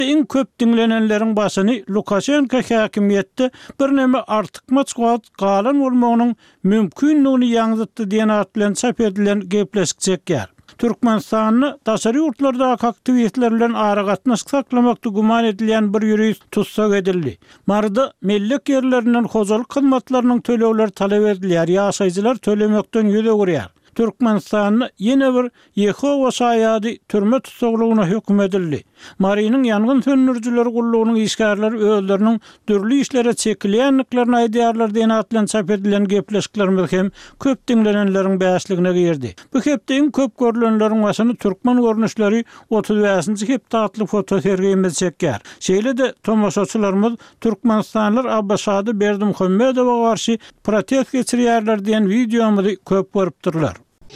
hepde iň köp dinlenenleriň başyny Lukashenko häkimiýetde bir näme artykmaç galan bolmagynyň mümkinligini ýaňytdy diýen at bilen çap edilen gepleşik çekýär. Türkmenistanyny daşary ýurtlardaky aktivistler bilen ara gatnaşyk saklamakda guman edilen bir ýurist tutsak edildi. Marda millet ýerlerinden hojalyk hyzmatlarynyň tölegleri talap edilýär, ýaşaýjylar tölemekden ýüze gurýar. Türkmenistanyny ýene bir Yehova şaýady türme tutsaglygyna hökm edildi. Marynyň ýangyn söndürüjileri gullugynyň işgärleri özleriniň dürli işlere çekilýänliklaryny aýdýarlar diýen atlan çap edilen gepleşiklerimiz hem köp dinlenenleriň bäşligine girdi. Bu hepde iň köp görülenleriň başyny türkmen görnüşleri 35-nji hepde atly foto sergimiz çekýär. Şeýle de tomoşaçylarymız Türkmenistanlylar Abbasady Berdimuhammedowa garşy protest geçirýärler diýen videomuzy köp görüpdirler.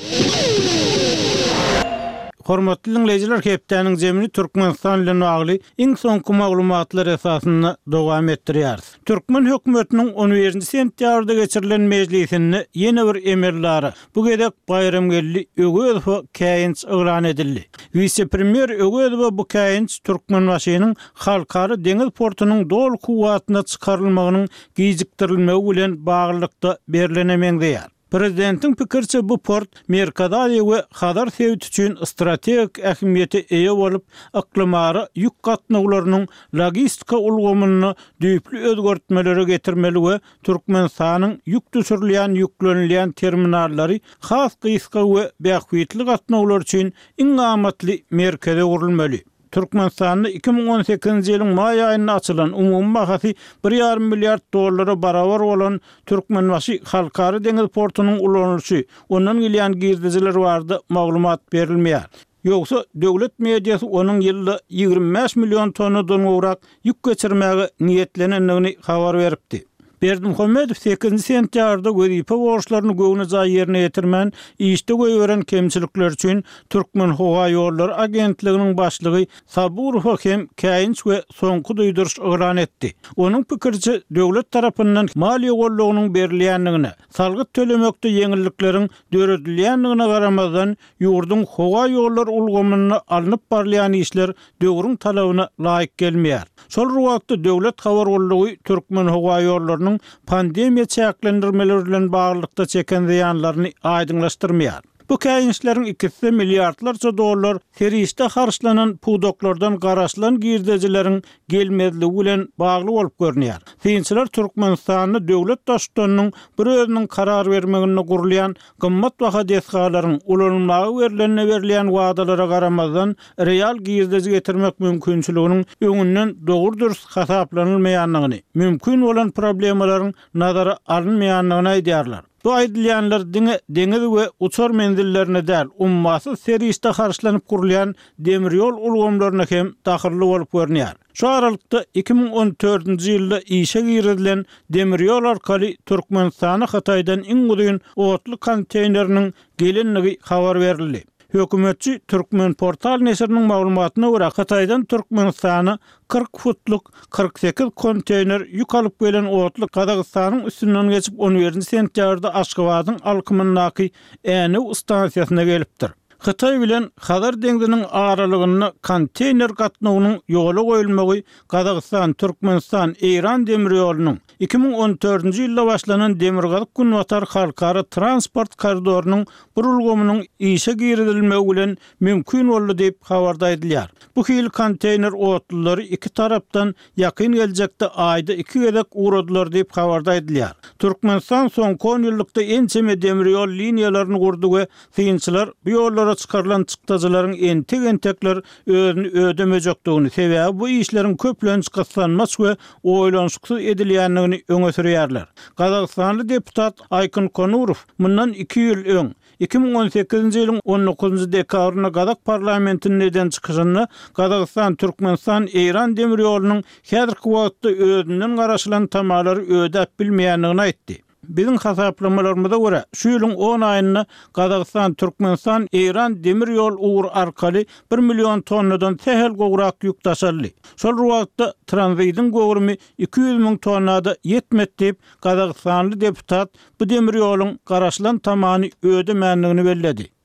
Hormatly dinleyijiler, hepdeniň jemini Türkmenistan bilen bagly iň soňky maglumatlar esasyny dowam etdirýäris. Türkmen hökümetiniň 11-nji sentýabrda geçirilen mejlisinde ýene bir emirlary bu gedek Bayramgelli Ögezow käýinç eglan edildi. Vice-premier Ögezow bu käýinç Türkmen başynyň halkary deňiz portunyň dol kuwatyna çykarylmagynyň gijikdirilmegi bilen baglykda berilenemeňdir. Prezidentin pikirçe bu port Merkadaly we Hadar sewit üçin strategik ähmiýeti eýe bolup, yklimary ýük gatnaglarynyň logistika ulgamyny düýpli özgertmelere getirmeli we Türkmenistanyň ýük düşürilýän ýüklenilýän terminallary has gyska we bähwitli gatnaglar üçin iň amatly merkeze gurulmaly. Türkmenistanyň 2018-nji ýylyň may aýynda açylan umumy bahasy $1,5 milyard barabar bolan Türkmenbaşy halkary deňiz portunyň ulanýyşy, ondan gelýän girdijiler bardy maglumat berilmeýär. Ýogsa döwlet mediýasy onuň ýylda 25 milyon tonnadan gowrak ýük geçirmäge niýetlenendigini habar beripdi. Berdimuhammedow 8-nji sentýabrda wezipä borçlaryny göwüne jaý ýerine ýetirmän işde goýuran kemçilikler üçin Türkmen Howa ýolları agentliginiň başlygy Saburow hem käýinç we soňky duýduruş eglan etdi. Onuň pikirçe döwlet tarapyndan maliýe gollugynyň berilýändigine, salgyt tölemekde ýeňillikleriň döredilýändigine garamazdan ýurdun Howa ýolları ulgamyny alınıp barlaýan işler döwrüň talabyna laýyk gelmeýär. Şol wagtda döwlet habar gollugy Türkmen Howa ýollarynyň pandemiýa çäklendirmeleri bilen baglykda çeken ziýanlaryny aýdyňlaşdyrmaýar. Bu käýinçleriň $2 milyardlarça dollar serişde harçlanan pudoklardan garaşlan girdejileriň gelmezligi bilen bagly bolup görnýär. Synçylar Türkmenistanyny döwlet daşdanynyň bir özüniň karar bermegine gurulýan gymmat baha deskalaryň ulanmagy berilene berilýän wadalara garamazdan real girdeji getirmek mümkinçiliginiň öňünden dogry-dürüst hasaplanylmaýanlygyny, mümkin bolan problemlaryň nazara alınmaýanlygyny aýdýarlar. Bu aýdylýanlar deňiz we uçar mendillerine däl, ummasy serişde harçlanyp kurulýan demir ýol ulgamlaryna hem dahirli bolup görnýär. Şu aralykda 2014-nji ýylda işe girdilen demir ýol arkaly Türkmenistana Hataýdan iň uzun otly konteyneriniň gelenligi habar berildi. Hökümetçi Türkmen portal neşriniň maglumatyna görä Hataýdan Türkmenistana 40 futluk 48 konteyner ýük alyp gelen otly Kazakstanyň üstünden geçip 11-nji sentýabrda Aşgabatyň alkymyndaky Änew stansiýasyna gelipdir. Hataý bilen Hadar deňiziniň aralygyny konteyner gatnawynyň ýola goýulmagy Kazakystan, Türkmenistan, Eýran demir ýolunyň 2014-nji ýylda başlanan demirgalyk günwatar halkary transport koridorunyň burulgamynyň işe girilmegi bilen mümkin boldy diýip habarda edilýär. Bu hil konteyner otlary iki tarapdan ýakyn geljekde aýda 2 gezek uğradylar diýip habarda edilýär. Türkmenistan soňky 10 ýyllykda ençeme demir ýol liniýalaryny gurdy we synçylar bu ýollara çıkarılan çıktazylaryň entek-entekler özüni ödemejekdigini, sebäbi bu işleriň köplenç gaslanmas we oýlanşyksy edilýändigini öňe sürýärler. Kazakstanly deputat Aykyn Konurow mundan 2 ýyl öň 2018-nji ýylyň 19-njy dekabryna Kazak parlamentiniň neden çykyşyny Kazakystan, Türkmenistan, Eýran demir ýolunyň häzirki wagtda özünden garaşylan tamalary ödäp bilmeýändigini aýtdy. Bizim hasaplamalarymyza görä şu ýylyň 10 aýynda Kazakystan, Türkmenistan, Eýran demir ýol ugur arkaly 1 milyon tonnadan tehel gowrak ýük taşarly. Şol wagtda tranzitin gowrumy 200 000 tonnada ýetmet diýip Kazakstanly deputat bu demir ýoluň garaşlan tamany ödemänligini belledi.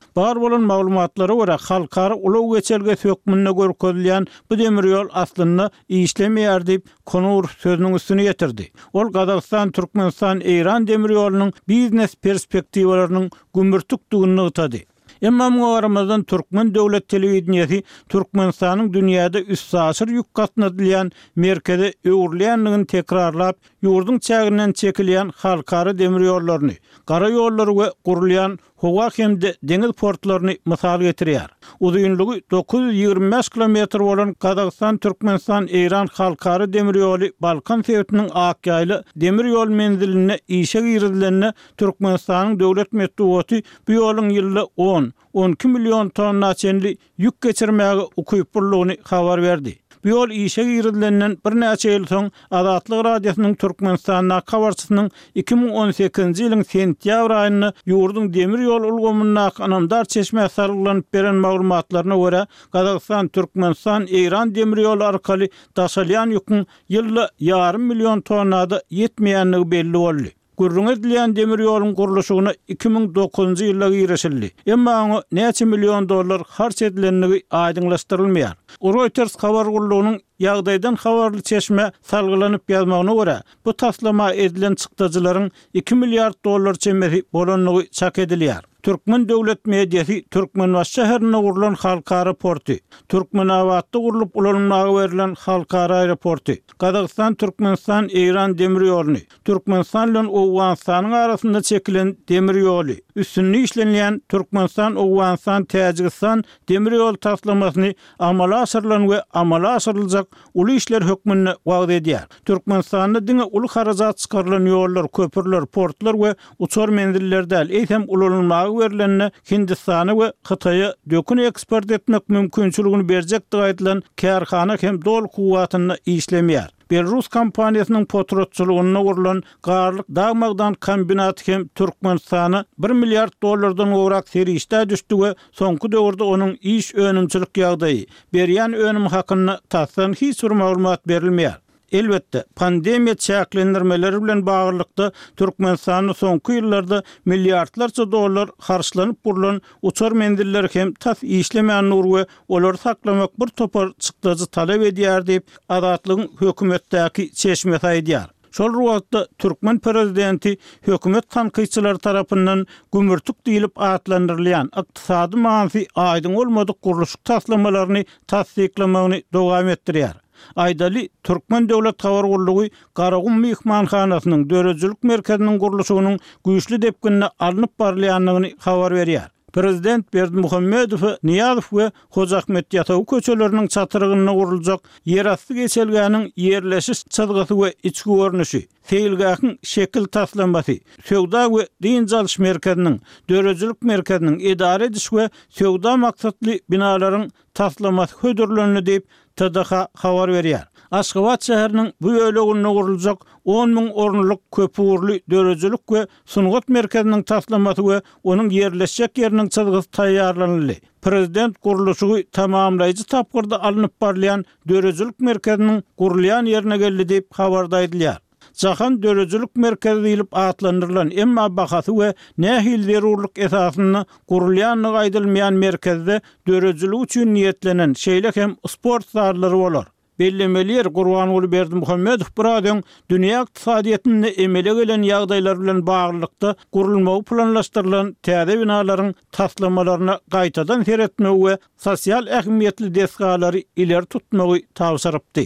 Bar bolan maglumatlara görä halkara ulaw geçelge sökmünne görkezilýän bu demir ýol aslynda işlemeýär diýip Konur sözüniň üstüne ýetirdi. Ol Gazaqstan, Türkmenistan, Iran demir ýolunyň biznes perspektiwalarynyň gümürtükdigini ýytady. Emma muňa garamazdan Türkmen döwlet telewizionyasy Türkmenistanyň dünýäde üst aşyr ýük gatnadylýan merkeze öwrülýänligini tekrarlap, ýurdun çäginden çekilýän halkara demir ýollaryny, gara ýollary we gurulýan howa hemde deňiz portlaryny mysal getirýär. Uzunlygy 925 kilometr bolan Gazaqstan, Türkmenistan, Iran halkara demir ýoly Balkan sewtiniň akýaly demir ýol menziline işe girilende Türkmenistanyň döwlet medeniýeti bu ýolyň ýylda 10-12 milyon tonna çenli ýük geçirmäge ukypurlygyny habar berdi. Bu ýol işe girilenden bir näçe ýyl soň Azatlyk radiosynyň Türkmenistanyň habarçysynyň 2018-nji ýylyň sentýabr aýyny ýurdun demir ýol ulgamyna anamdar çeşme sarylanyp beren maglumatlaryna görä Gazaqstan, Türkmenistan, Iran demir ýol arkaly daşalýan ýükün ýylda 0,5 milyon tonnada ýetmeýänligi belli boldy. Gurrun edilýän demir ýoluň gurulşygyna 2009-njy ýylda girişildi. Emma oňa näçe milyon dollar harç edilenligi aýdyňlaşdyrylmaýar. Reuters habar gurulunyň ýagdaýdan habarly çeşme salgylanyp ýazmagyna görä, bu taslama edilen çykdyjylaryň 2 milliard dollar çemeri bolanlygy çak edilýär. Türkmen döwlet mediýasy Türkmenbaş şäherine gurulan halkara porty, Türkmenawatda gurulup ulanmagy berilen halkara aeroporty, Gazaqstan, Türkmenistan, Iran demir ýolyny, Türkmenistan bilen Owganistanyň arasynda çekilen demir ýoly, üstünli işlenýän Türkmenistan, Owganistan, Täjikistan demir ýol taslamasyny amala aşyrylan we amala aşyryljak uly işler hökmüne wagt edýär. Türkmenistanda diňe uly harajat çykarylan ýollar, köpürler, portlar we uçar menzillerde eýsem ulanmagy verilenine Hindistany we Hytaýa dökün eksport etmek mümkinçiligini berjekdi aýdylan kärhana hem dol kuwatyny işlemeýär. Belarus kompaniýasynyň potrotçylygyna gurulan garlyk dagmagdan kombinat hem Türkmenistany 1 milliard dollardan gowrak serişde düşdi we soňky döwürde onuň iş önümçilik ýagdaýy berýän önüm hakyny tassam hiç bir maglumat berilmeýär. Elbette pandemiýa çäklendirmeleri bilen baglykda Türkmenistanyň soňky ýyllarda milliardlarça dollar harçlanyp burulan uçar mendiller hem tas işlemeýän nur we olary saklamak bir topar çykdyjy talep edýär diýip Azatlygyň hökümetdäki çeşme saýdýar. Şol wagtda Türkmen prezidenti hökümet tanqyçylary tarapyndan gümürtük diýilip atlandyrylýan ykdysady mansy aýdyň bolmadyk guruluş taslamalaryny tasdiklamagyny dowam etdirýär. Aýdaly Türkmen döwlet habar gurulugy Garagum mehmanhanasynyň dörejilik merkeziniň gurulşynyň güýçli depkinine alınıp barylýanlygyny habar berýär. Prezident Berdimuhammedow, Niýazow we Hojahmet ýataw köçeleriniň çatyrygyna guruljak ýerasty geçelgäniň ýerleşiş çyzgysy we içki görnüşi, seýilgäkiň şekil taslamasy, söwda we din jalyş merkeziniň, dörejilik merkeziniň idare ediş we söwda maksatly binalaryň taslamasy hödürlenýär diýip TDH habar berýär. Aşgabat şäheriniň bu ýölegine guruljak 10.000 orunluk köpürli dörejilik we sungat merkeziniň taslamasy we onuň ýerleşjek ýeriniň çyzgysy taýýarlanýarly. Prezident gurulşy tamamlaýjy tapgyrda alınıp barylýan dörejilik merkeziniň gurulýan ýerine geldi diýip habarda edilýär. Jahan dörejilik merkezi diýilip atlandyrılan emma bahasy we nähil zerurluk esasyny gurulýanlygy aýdylmaýan merkezde dörejilik üçin niýetlenen şeýle hem sport zallary bolar. Bellemeler Gurbanuly Berdimuhammedow buradan dünýä ykdysadyýatyny emele gelen ýagdaýlar bilen baglykda gurulmagy planlaşdyrylan täze binalaryň taslamalaryna gaýtadan seretmegi we sosial ähmiýetli desgalary ileri tutmagy tawsarypdy.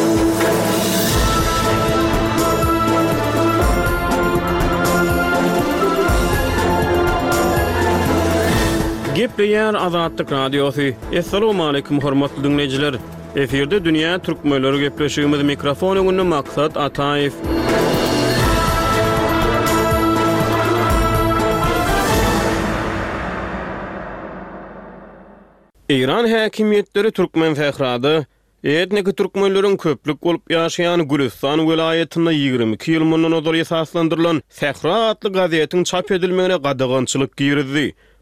Gepleýär Azatlyk radiosy. Assalamu alaykum hormatly dinleýijiler. Eferde dünýä türkmenleri gepleşigimiz mikrofon öňünde maksat Ataýew. Iran häkimiýetleri türkmen fährady etnik türkmenleriň köplük bolup ýaşaýan Gülistan welaýatyna 22 ýyl mundan ozal esaslandyrylan Sehra adly gazetiň çap edilmegine gadagançylyk girdi.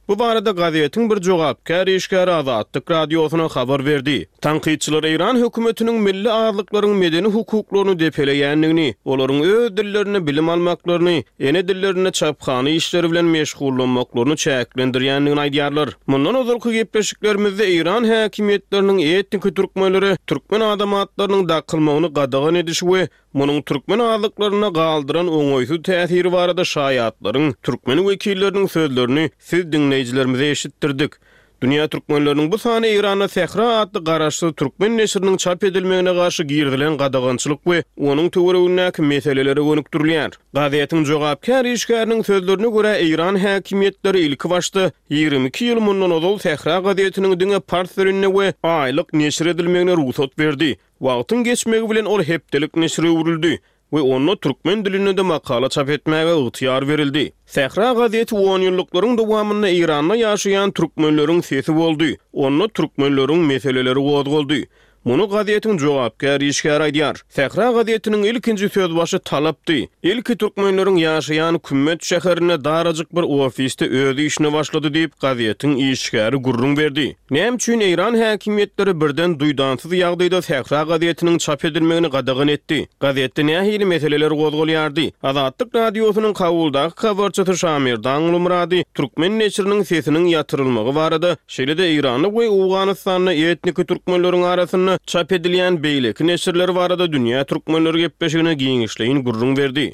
Bu barada gazetin bir jogapkar işgär Azatlyk radiosuna habar berdi. Tanqidçiler İran hökümetiniň milli azlyklaryň medeni hukuklaryny depeleýändigini, olaryň öz dillerini bilim almaklaryny, ene dillerini çapxana işleri bilen meşgullanmaklaryny çäklendirýändigini aýdýarlar. Mundan ozalky gepleşiklerimizde İran häkimetleriniň etnik türkmenleri türkmen adamatlarynyň daqylmagyny gadagan edişi we munyň türkmen azlyklaryna galdyran oňoýsuz täsiri barada şaýatlaryň türkmen wekilleriniň sözlerini siz dinleýijilerimize eşitdirdik. Dünya türkmenlerinin bu sany İran'a Sehra adlı garaşlı Türkmen neşrinin çap edilmegine karşı girdilen gadagançylyk we onun töweregindäki meseleleri gönükdirilýär. Gazetin jogapkar işgäriniň sözlerine göre İran häkimetleri ilki başda 22 ýyl mundan ozal Sehra gazetiniň diňe parsörüne we aýlyk neşr edilmegine ruhsat berdi. Wagtyň geçmegi bilen ol hepdelik neşre urildi we onu türkmen dilinde de makala çap etmäge ygtyýar berildi. Sehra gazeti 10 ýyllyklaryň dowamynda İranda ýaşaýan türkmenleriň sesi boldy. Onu türkmenleriň meseleleri gozgoldy. Muny gazetin jogapkar işgär aýdýar. Sehra gazetiniň ilkinji sözbaşy talapdy. Ilki türkmenleriň ýaşaýan Kümmet şäherine darajyk bir ofiste öz işini başlady diýip gazetin işgäri gurrun berdi. Näme üçin İran häkimetleri birden duýdansyz ýagdaýda Sehra gazetiniň çap edilmegini gadagan etdi? Gazetde nähili meseleler gozgolýardy. Azatlyk radiosynyň kabuldaky habarçysy Şamir Danglumrady türkmen neşriniň sesiniň ýatyrylmagy barada şeýle-de Irany we Awganystany etnik türkmenleriň arasyna çap edilýän beýleki neşirler barada dünýä türkmenleri gepleşigine giňişleýin gurrun berdi.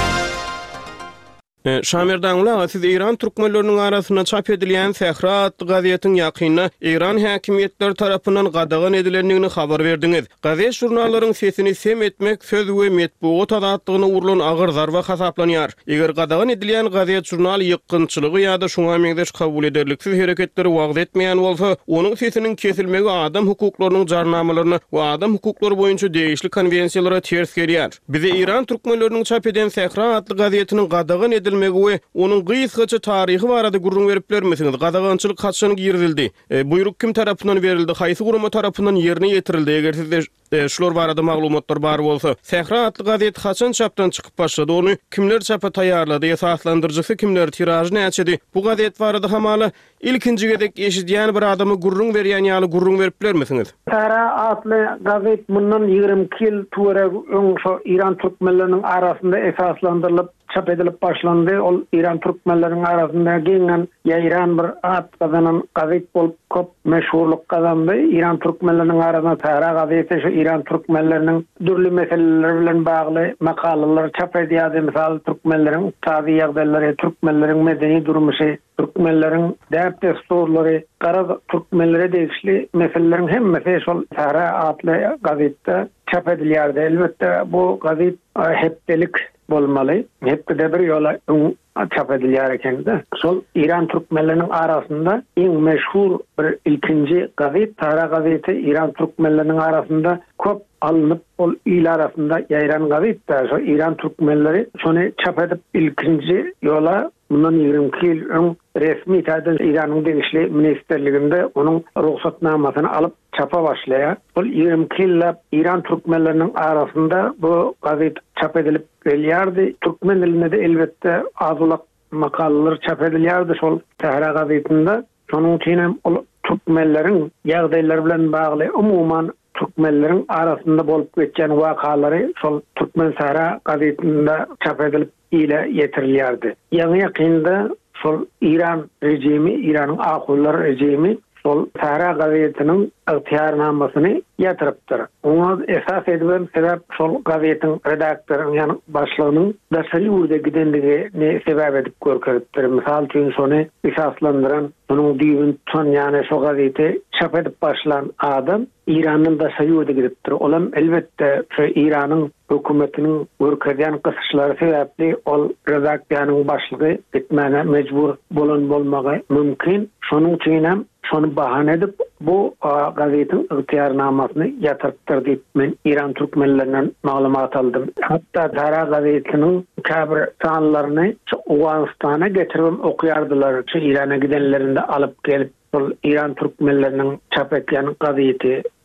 Şamirdan ulan siz İran türkmenlerinin arasında çap edilýän Sehra adlı gazetin ýakyna İran häkimetleri tarapyndan gadagan edilendigini habar berdiňiz. Gazet jurnallaryň sesini sem etmek söz we metbuat azatlygyna urulan agyr zarba hasaplanýar. Eger gadagan edilýän gazet jurnal ýykynçylygy ýa-da şoňa meňdeş kabul ederliksiz hereketleri wagt etmeýän bolsa, onuň sesiniň kesilmegi adam hukuklarynyň jarnamalaryna we adam hukuklary boýunça degişli konwensiýalara ters gelýär. Bize İran türkmenleriniň çap eden Sehra adlı gazetiniň gadagan we onun gysgaça taryhy barada gurrun beripler misiniz? Gadagançylyk kaçany girdildi. Buyruk kim tarapyndan berildi? Haýsy gurama tarapyndan ýerine ýetirildi? Eger sizde şular barada maglumatlar bar bolsa, Sehra adlı gazet kaçan çapdan çykyp başlady? Onu kimler çapa taýýarlady? Esaslandyrjysy kimler? Tiraji näçedi? Bu gazet barada hamala ilkinji gedek eşidýän bir adamy gurrun berýän ýaly gurrun beripler misiniz? Sehra adlı gazet mundan 22 ýyl töwereg İran türkmenleriniň arasynda esaslandyrylyp çap edilip başlandı. Ol İran türkmenlerinin arasında gelen İran bir at kazanan gazet bolup köp meşhurluk kazandı. İran türkmenlerinin arasında Sehra gazeti şu İran türkmenlerinin dürlü meseleler bilen bagly makalalar çap edýärdi. Misal türkmenlerin tabi ýagdaýlary, türkmenlerin medeni durmuşy, türkmenlerin däp desturlary, gara türkmenlere degişli meselelerin hemmesi şol Sehra adlı gazetde çap edilýärdi. Elbette bu gazet hepdelik bolmaly. Hep de bir yola çap edilýär ekende. Sol İran türkmenleriniň arasında iň meşhur bir ilkinji gazet, Sehra gazeti İran türkmenleriniň arasında köp alınıp ol il arasında ýaýran gazet. Şo İran türkmenleri şonu çap edip ilkinji yola bundan 20 ýyl öň resmi taýdan İranyň degişli ministerliginde onun ruhsatnamasyny alıp çapa başlaýar. Bu 20 ýyl İran türkmenleriniň arasında bu gazet çap edilip gelýärdi. Türkmen dilinde de elbette azulak makalalar çap edilýärdi şol Sehra gazetinde. Şonuň üçin türkmenleriň ýagdaýlary bilen bagly umumyň türkmenleriň arasında bolup geçen wakalary şol Türkmen Sehra gazetinde çap edilip ile ýetirilýärdi. Ýa-ni ýakynda şol İran rejimi, İranyň ahullar rejimi şol Sehra gazetiniň ygtyýarnamasyny ýatyrypdyr. Oňa esas edilen sebäp şol gazetiň redaktorynyň ýani başlygynyň daşary ýurda gidendigini sebäp edip görkezipdir. Misal üçin şonu esaslandyran, onuň diýin tutan ýani şo gazeti çap edip başlan adam İranyň daşary ýurda gidipdir. Olam elbette şu İranyň hökümetiniň görkezýän gysyşlary sebäpli ol redaksiýanyň başlygy gitmäne mejbur bolmagy mümkin. Şonuň üçin hem şonu bahane edip bu gazetin ygtyýarnamasyny ýatyrypdyr diýip men İran türkmenlerinden maglumat aldym. Hatta Sehra gazetiniň käbir sanlaryny Awganystana getirip okuýardylar. Şu İrana gidenlerinde alıp gelip İran türkmenlerinin çap etýän gazeti diýip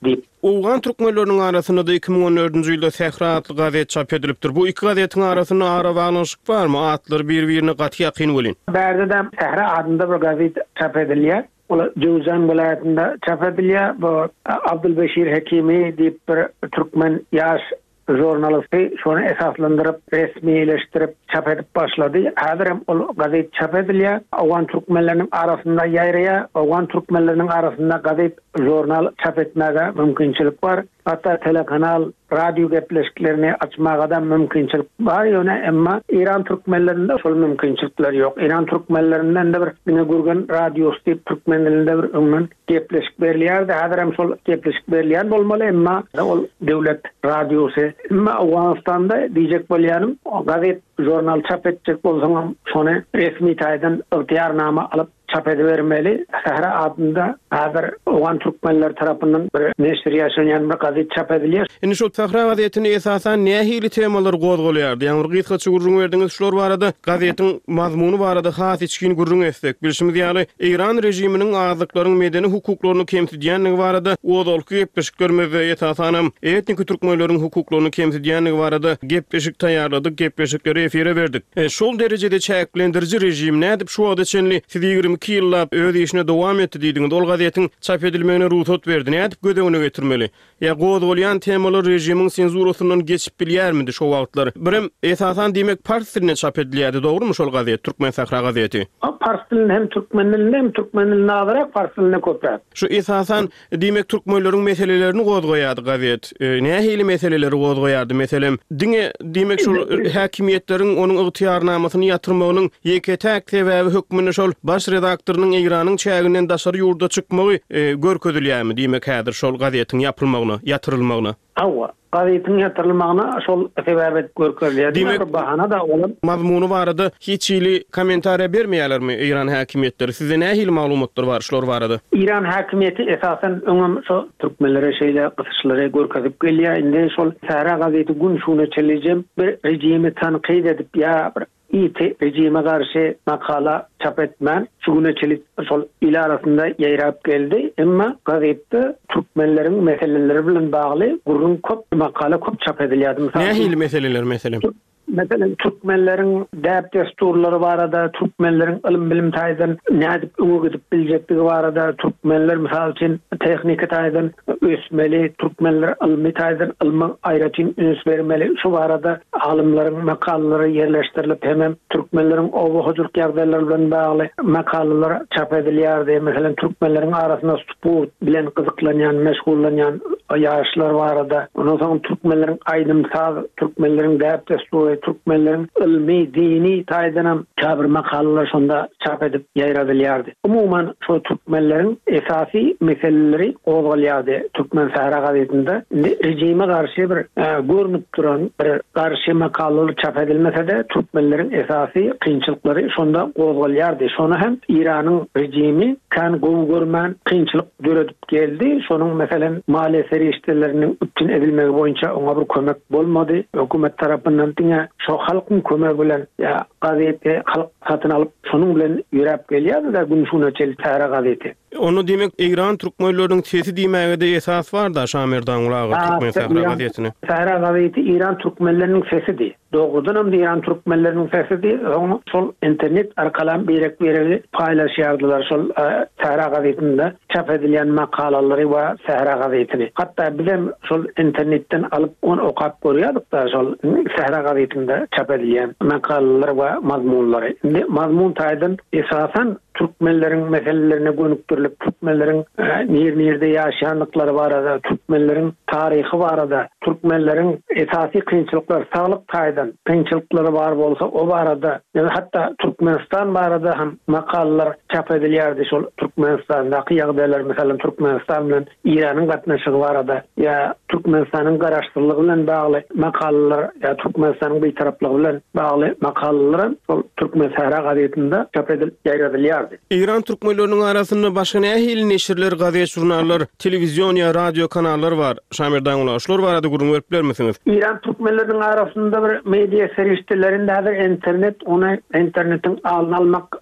Owgan türkmenläriniň arasynda da 2014-nji ýylda Sehra adly gazet çap edilipdir. Bu iki gazetiň arasynda ara baglanşyk barmy? Atlar bir-birine gaty ýakyn bolýan. Bärde de Sehra adında bir gazet çap edilýär. Ola Jowzan vilayetinde çap edilýär. Bu Abdulbeşir Hekimi diýip bir türkmen ýaş jurnalisti şonu esaslandyryp resmileşdirip çap edip başlady. Häzir hem ol gazet çap edilýär. Owgan türkmenleriniň arasynda ýaýraya, owgan türkmenleriniň arasynda gazet jurnal çap etmäge mümkinçilik bar. Hatta telekanal, radyo gepleşiklerini açmaga da mümkinçilik var ýöne, emma İran türkmenlerinde şol mümkinçilikler ýok. İran türkmenlerinden de bir güne gurgan radyosu diýip türkmenlerinde bir öňden gepleşik berilýär. Häzir hem şol gepleşik berilýär bolmaly, emma ol döwlet radyosu. Emma Awganistanda diýjek bolýanym, gazet jurnal çap etjek bolsaňam şonu resmi taýdan ygtyarnama alyp çap edibermeli. Sehra adında häzir Owgan türkmenler tarapyndan bir neşir ýaşaýan bir gazet çap edilýär. Indi şu Sehra gazetini esasan nähili temalar gozgolýardy? Ýa-ni gysgaça gurrun berdiňiz şular barada, gazetiň mazmuny barada has içkin gurrun etsek. Bilşimiz ýaly İran rejiminiň azlyklaryň medeni hukuklaryny kemsidýänligi barada ozalky gepleşiklermizde esasanam etnik türkmenleriň hukuklaryny kemsidýänligi barada gepleşik taýýarladyk, gepleşikleri efire berdik. Şol derejede çäklendiriji rejim nädip şu wagta çenli 22 ýyllap öz işine dowam etdi diýdiňiz. Ol gazetiň çap edilmegine ruhsat berdi. Nädip gödegine getirmeli? Ýa gozgolýan temalar rejimiň senzurasyndan geçip bilýärmidi şu wagtlar? Birim esasan diýmek fars diline çap edilýärdi, dogrymy şol gazet, Türkmen Sehra gazeti? Fars dilinde hem türkmen dilinde hem türkmen diline azarak fars diline köprek. Şu esasan diýmek türkmenleriň meselelerini gozgoýardy gazet. Nähili meseleleri gozgoýardy? Meselem, diňe diýmek şol häkimiýetleriň onuň ygtyarnamasyny ýatyrmagynyň ýeke-täk sebäbi hökmüne şol baş redaktorynyň Iranyň çäginden daşary ýurda çykmagy görkezilýärmi diýmek häzir şol gazetiň ýapylmagyna, ýatyrylmagyna? Awa, gazetiň ýatyrylmagyna şol sebäbi görkezilýär. Diýmek bahana da olup mazmuny barada hiç ýyly kommentariýa bermeýärlermi İran häkimiýetleri? Size nähili maglumatlar bar şolar barada? İran häkimiýeti esasen öňem şu türkmenlere şeýle gysyşlary görkezip gelýär. Indi şol Sehra gazeti gün şuna çelijem bir rejimi tanqid edip ýa bir rejime karşı makala çap etmen şuguna çelik şol il arasında yayrap geldi. Emma gazette Türkmenlerin meseleleri bilen bagly gurrun köp makala köp çap edilýärdi. Nähili meseleler meselem? Mesela Türkmenlerin däp desturlary barada, Türkmenlerin ilim bilim taýdan nädip öňe gidip biljekdigi barada, Türkmenler misal üçin tehnika taýdan ösmeli, Türkmenler ilmi taýdan ilmi aýratyn üns bermeli. Şu barada alimlaryň makalary yerleşdirilip hem Türkmenlerin owa hojurk ýagdaýlary bilen bagly makalalar çap edilýärdi. Mesela Türkmenlerin arasynda sport bilen gyzyklanýan, meşgullanýan ýaşlar barada. Ondan soň Türkmenlerin aýdymsaz, Türkmenlerin däp destur Türkmenlerin ilmi, dini taýdanam käbir makalalar şonda çap edip ýaýradylýardy. Umuman şu Türkmenlerin esasy meseleleri gozgolýardy. Türkmen Sehra gazetinde rejime garşy bir görnüp duran bir garşy makalalar çap edilmese de Türkmenlerin esasy kynçylyklary şonda gozgolýardy. Şonu hem İranyň rejimi kan görmän kynçylyk göredip geldi. Şonuň meselen mali serişdeleriniň üpçün edilmegi boýunça oňa bir kömek bolmady. Hökümet tarapyndan şu halkyň kömegi bilen ýa gazeti halk satyn alyp şonuň bilen ýürep gelýärdi da gün şuna çelik Sehra gazeti. Onu diýmek İran türkmenläriniň sesi diýmäge de esas bar da Şamerdan ulagy Türkmen Sehra gazetini. Sehra gazeti İran türkmenläriniň sesidir. Doğrudan hem İran türkmenläriniň sesidir. Şol internet arkalan berek bereli paýlaşýardylar şol Sehra gazetinde çap edilýän makalary we Sehra gazetini. Hatda bizem şol internetten alyp onu okap görýärdik da şol Sehra gazetinde çap edilýän makalalar we mazmunlary. Mazmun taýdan esasen Türkmenlerin meselelerine gönükdirilip, Türkmenlerin nerede yaşayanlıkları barada, Türkmenlerin tarihi barada, Türkmenlerin esasi kynçylyklar, sağlık taýdan kynçylykları bar bolsa o barada, hatta Türkmenistan barada hem makalalar çap edilýärdi. Şol Türkmenistandaky ýagdaýlar, meselem Türkmenistan bilen İranyň gatnaşygy barada, ýa Türkmenistanyň garaşdyrlygy bilen bagly makalalar, ýa Türkmenistanyň beýtaraplygy bilen bagly makalalar şol Türkmen Sehra gazetinde çap edilip ýaýradylýar. İran türkmenleriniň arasynda başga nähili neşirler, gazet, jurnallar, televizion ýa radio kanallar bar. Şamerdan ula şolar barada gurrun berip bermesiňiz? İran türkmenleriniň arasynda bir media serişdelerinde häzir internet, ona internetiň alyny almak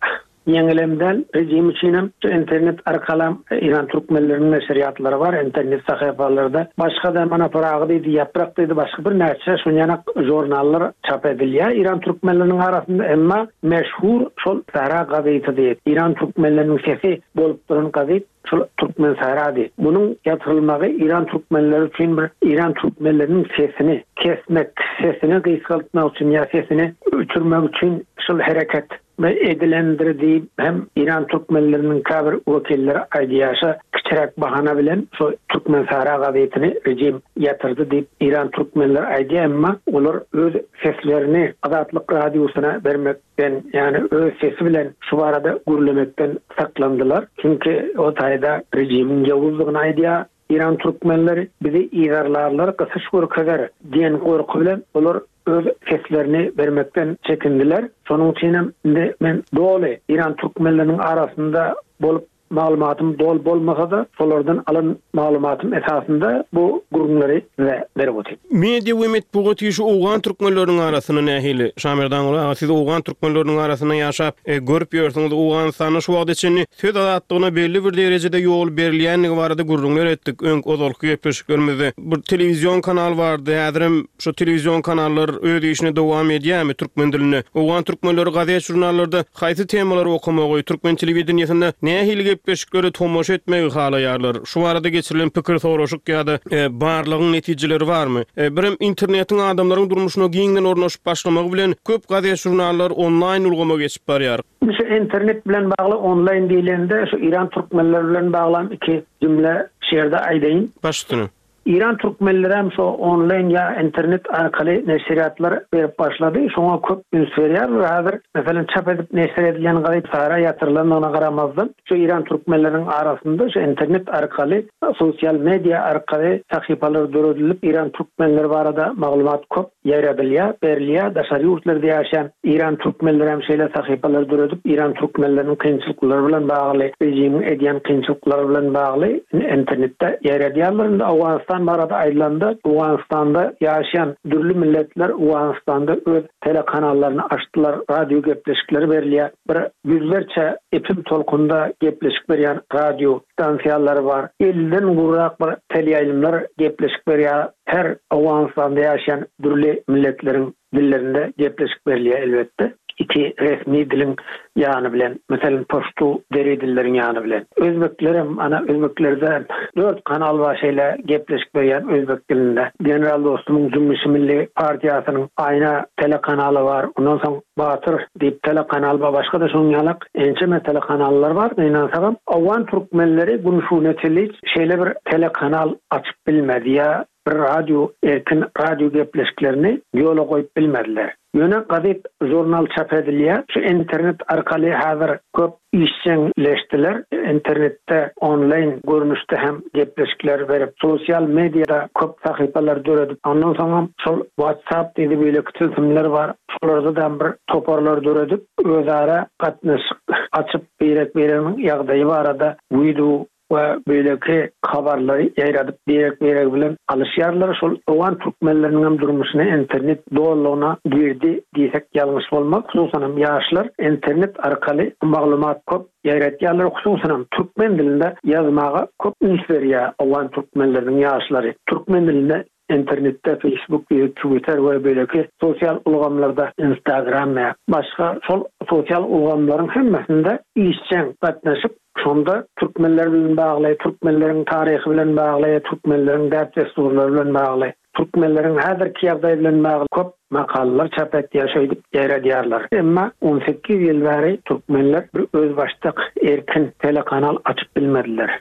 Yeňilemden rejim üçin internet arkaly İran türkmenleriniň neşriýatlary bar, internet sahypalarynda başga da mana paragy diýip ýaprak diýip başga bir näçe şuňanak jurnallar çap edilýär İran türkmenleriniň arasynda, emma meşhur şol Sahra gazetesi diýip İran türkmenleriniň sesi bolup duran gazet şol Türkmen Sahra'dy. Bunyň ýatyrylmagy İran türkmenleri üçin bir İran türkmenleriniň sesini kesmek, sesini gysgaltmak üçin ýa sesini öçürmek üçin şol hereket edilendirdi. Hem İran türkmenlerinin kabir vekilleri aydiyasa kiçirek bahana bilen şu Türkmen Sahra gazetini rejim yatırdı deyip İran türkmenler aydiya, ama olar öz seslerini Azatlyk radiosuna vermekten, yani öz sesi bilen şu barada gürlemekten saklandılar. Çünkü o tayda rejimin yavuzluğuna aydiya İran türkmenleri bizi izarlarlar, kısış korkadar diyen korku bilen olar öz seslerini vermekten çekindiler. Sonun için men dole İran türkmenlerinin arasında bolup malumatım dol bolmasa da solardan alan malumatım esasında bu gurumları ve berbotik. Media we metbugat şu Ugan türkmenlerinin arasında nähili Şamerdan ola, siz Ugan türkmenlerinin arasında yaşap görüp ýörsiňiz. Ugan sany şu wagt içinde söz adatlygyna belli bir derejede ýol berilýänligi barada gurrunlar etdik. Öňk ozalky ýepeşiklerimizde bir televizion kanal bardy. Häzirim şu televizion kanallar öz işine dowam edýärmi türkmen diline? Ugan türkmenleri gazet jurnallarda haýsy temalary okumagy, türkmen telewizionyasynda nähili beşikleri tomoş etmegi halaýarlar. Şu barada geçirilen pikir soraşyk ýa-da barlygyň netijeleri barmy? Birim internetiň adamlaryň durmuşyna giňden ornaşyp başlamagy bilen köp gazet jurnallar online ulgama geçip barýar. Şu internet bilen bagly online diýilende şu İran türkmenleri bilen baglan iki jümle şerde aýdaýyn. Başlygyny İran türkmenleri hem şu online ya internet arkaly neşriýatlar berip başlady. Şoňa köp üns berýär we häzir meselem çap edip neşr edilýän gaýt Sahra ýatyrylanyna garamazdan şu İran türkmenleriniň arasynda şu internet arkaly, sosial media arkaly sahypalar döredilip İran türkmenleri barada maglumat köp ýaradylýar, berilýär. Daşary ýurtlarda ýaşaýan İran türkmenleri hem şeýle sahypalar döredip İran türkmenleriniň kynçylyklary bilen bagly, rejimiň edýän kynçylyklary bilen bagly internetde ýaradýarlar. Awganistan barada aýlandy. Awganistanda ýaşaýan dürli milletler Awganistanda öz telekanallarını açdylar, radio gepleşikleri berilýär. Bir yüzlerçe FM tolkunda gepleşik berýän radio stansiýalary bar. 50den gurrak bir teleýaýlymlar gepleşik berýär. Her Awganistanda ýaşaýan dürli milletleriň dillerinde gepleşik berilýär elbetde. İki resmi dilin ýany bilen, meselem poştu deri dilleriň ýany bilen. Özbeklerim ana özbeklerde 4 kanal başyla gepleşip berýän özbek dilinde. General dostumyň Cumhuriyet Milli Partiýasynyň aýna telekanaly bar. Ondan soň Batyr diýip telekanal we başga da şoňalyk ençe telekanallar bar. Meňensagam Awgan türkmenleri bunu şu neçelik şeýle bir telekanal açyp bilmedi ýa bir radio, erkin radio gepleşiklerini ýola goýup bilmediler. Ýöne gazet jurnal çap edilýär. Şu internet arkaly häzir köp işçileşdiler. İnternetde online görnüşde hem gepleşikler berip, sosial mediada köp sahypalar döredip, ondan soň şol WhatsApp diýip beýle tüzümler bar. Şolarda da bir toparlar döredip, özara gatnaşyp açyp berek-bereniň ýagdaýy barada video ve böyleki haberleri yayradıp berek bilen alışýarlar. Şol Ugan türkmenleriniň durmuşyna internet doğallygyna girdi diýsek ýalňyş bolmak. Hususan ýaşlar internet arkaly maglumat köp ýaýratýarlar. Hususan türkmen dilinde ýazmaga köp üns berýär Ugan türkmenleriniň ýaşlary. Türkmen dilinde internetde Facebook, Twitter we böyleki sosial ulgamlarda, Instagram we başga şol sosial ulgamlaryň hemmesinde işçen gatnaşyp şonda türkmenler bilen bagly, türkmenleriň taryhy bilen bagly, türkmenleriň däp desturlary bilen bagly, türkmenleriň häzirki ýagdaýy bilen bagly köp makallalar çap etýär, ýaýradýarlar. Emma 18 ýyl bäri türkmenler bir öz başlyk erkin telekanal açyp bilmediler.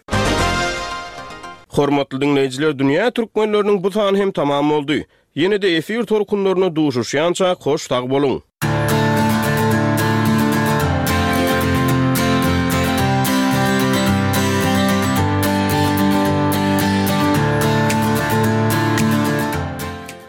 Hormatly dinleýijiler, dünýä türkmenleriniň bu sany hem tamam boldy. Ýene-de efir torkunlaryna duşuşýança hoş tag boluň.